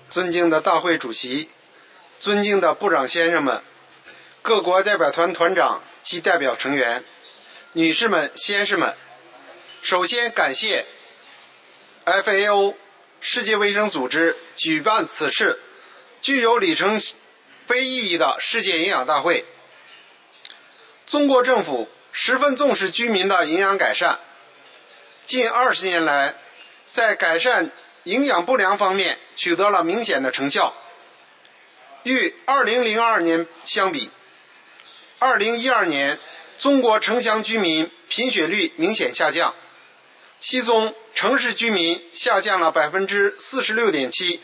尊敬的大会主席，尊敬的部长先生们，各国代表团团长及代表成员，女士们、先生们，首先感谢 FAO 世界卫生组织举办此次具有里程碑意义的世界营养大会。中国政府十分重视居民的营养改善，近20年来，在改善营养不良方面取得了明显的成效。与2002年相比，2012年中国城乡居民贫血率明显下降，其中城市居民下降了 46.7%，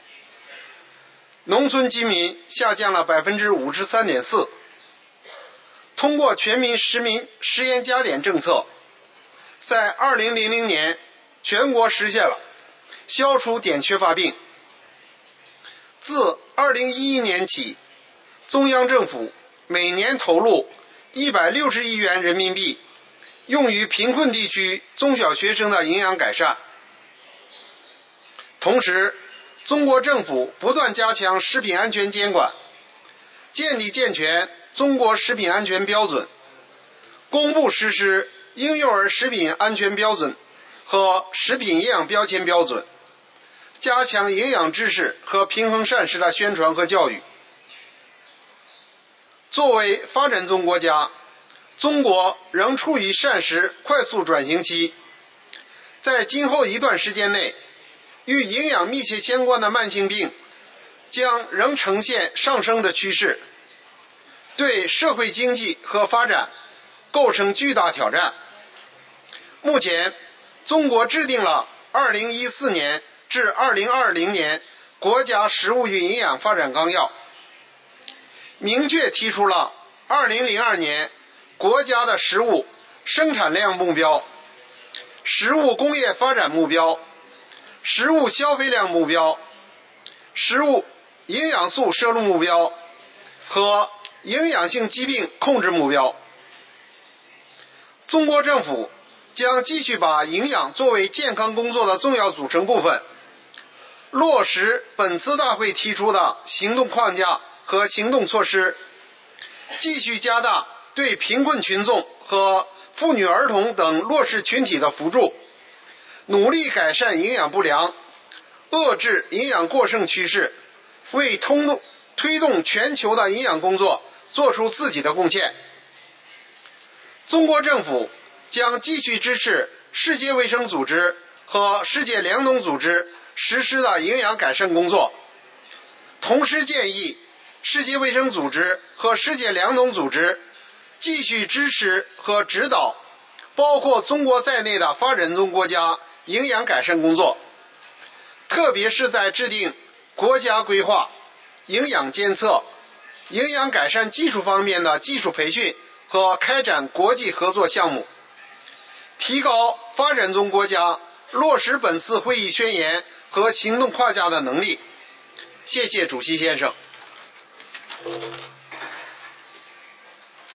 农村居民下降了 53.4%。通过全民食盐加碘政策，在2000年全国实现了消除碘缺乏病。自2011年起，中央政府每年投入160亿元人民币用于贫困地区中小学生的营养改善。同时，中国政府不断加强食品安全监管，建立健全中国食品安全标准，公布实施婴幼儿食品安全标准和食品营养标签标准，加强营养知识和平衡膳食的宣传和教育。作为发展中国家，中国仍处于膳食快速转型期，在今后一段时间内，与营养密切相关的慢性病将仍呈现上升的趋势，对社会经济和发展构成巨大挑战。目前，中国制定了2014年至2020年国家食物与营养发展纲要，明确提出了2002年国家的食物生产量目标、食物工业发展目标、食物消费量目标、食物营养素摄入目标和营养性疾病控制目标。中国政府将继续把营养作为健康工作的重要组成部分，落实本次大会提出的行动框架和行动措施，继续加大对贫困群众和妇女儿童等弱势群体的扶助，努力改善营养不良，遏制营养过剩趋势，为推动全球的营养工作做出自己的贡献。中国政府将继续支持世界卫生组织和世界粮农组织实施的营养改善工作，同时建议世界卫生组织和世界粮农组织继续支持和指导包括中国在内的发展中国家营养改善工作，特别是在制定国家规划、营养监测、营养改善技术方面的技术培训和开展国际合作项目，提高发展中国家落实本次会议宣言和行动框架的能力。谢谢主席先生。